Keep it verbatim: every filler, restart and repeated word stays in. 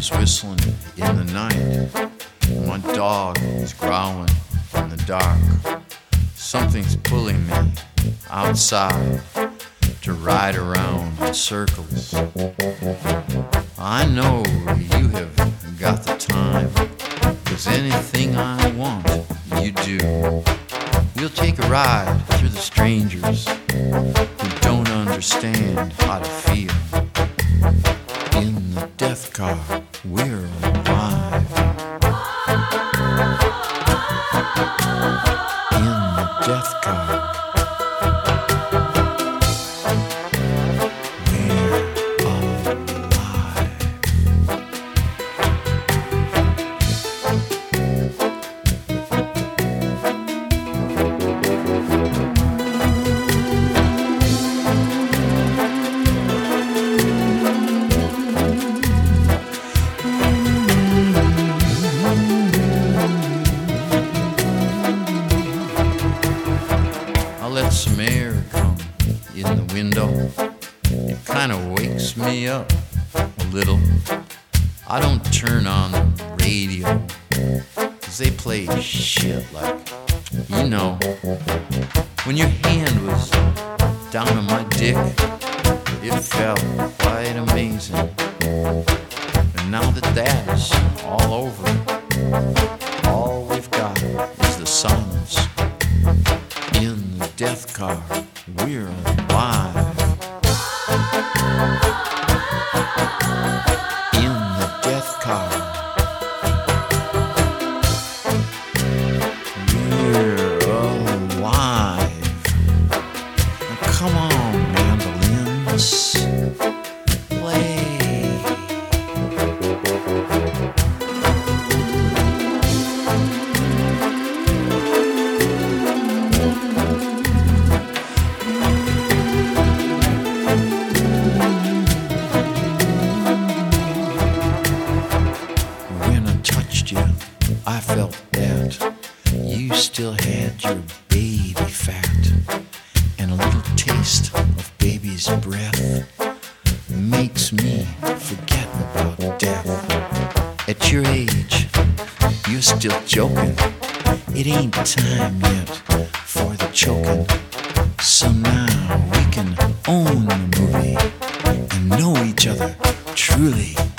is whistling in the night. My dog is growling in the dark. Something's pulling me outside to ride around in circles. I know you have got the time, 'cause anything I want, you do. We'll take a ride through the strangers who don't understand how to feel. In the death car, we're alive. In the death car, let some air come in the window. It kind of wakes me up a little. I don't turn on the radio, 'cause they play shit like, you know, when your hand was down on my dick, it felt quite amazing. And now that that is all over, all we've got is the silence. In the death car, we're alive. In the death car, we're alive. Now come on, mandolins, play. I felt that you still had your baby fat, and a little taste of baby's breath makes me forget about death. At your age, you're still joking. It ain't time yet for the choking. So now we can own the movie and know each other truly.